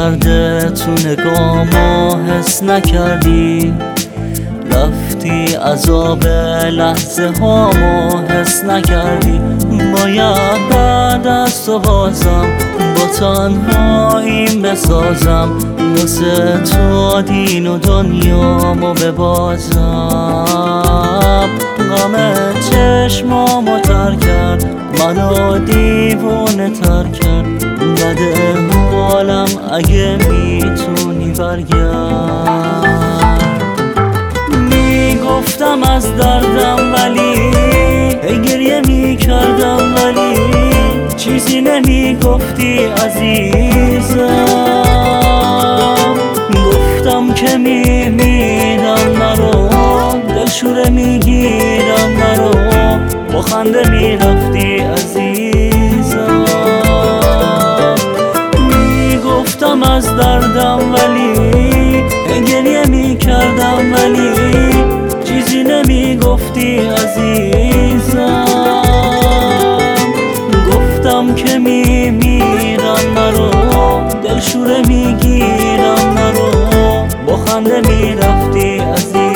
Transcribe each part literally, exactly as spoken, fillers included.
درد تو نگامو حس نکردی، رفتی عذاب لحظه هامو حس نکردی. باید بعد از تو بازم با تنهاییم بسازم، واسه تو دین و دنیامو ببازم. غم چشمامو تر کرد، منو دیوونه تر کرد. بده حالم اگه میتونی برگرد. میگفتم از دردم ولی هی گریه میکردم، ولی چیزی نمیگفتی عزیزم. گفتم که میمیرم نرو، دلشوره میگیرم نرو، با خنده میرفتی عزیزم. میگفتم از دردم ولی گریه میکردم، ولی چیزی نمیگفتی عزیزم. گفتم که میمیرم نرو، دلشوره میگیرم نرو، با خنده میرفتی عزیزم.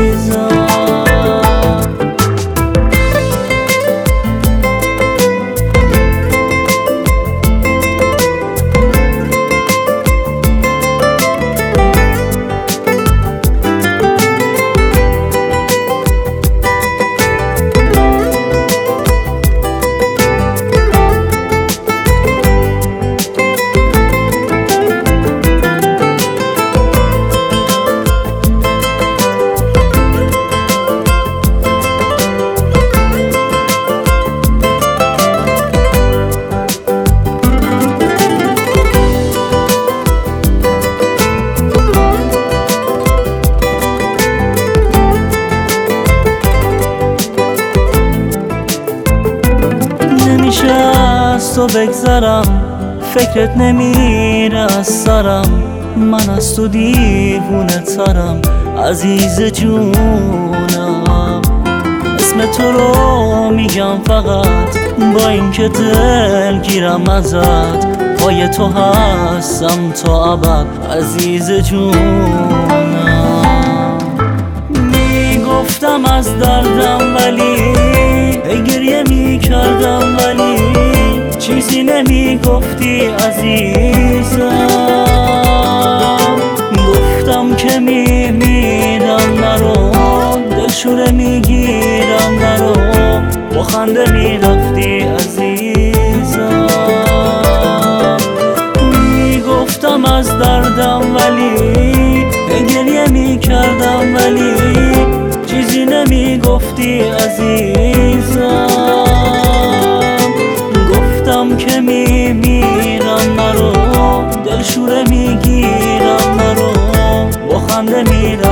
نمیشه از تو بگذرم، فکرت نمیره از سرم. من از تو دیوونه ترم عزیز جونم. اسم تو رو میگم فقط با اینکه دل گیرم ازت. پای تو هستم تا ابد عزیز جونم. میگفتم از دردم ولی گریه میکردم، ولی چیزی نمیگفتی عزیزم. گفتم که میمیرم نرو، دلشوره میگیرم نرو، با خنده میرفتی عزیزم. میگفتم از دردم ولی گریه میکردم، ولی چیزی نمیگفتی عزیزم. گفتم که میمیرم نرو، دلشوره میگیرم نرو، با خنده میرم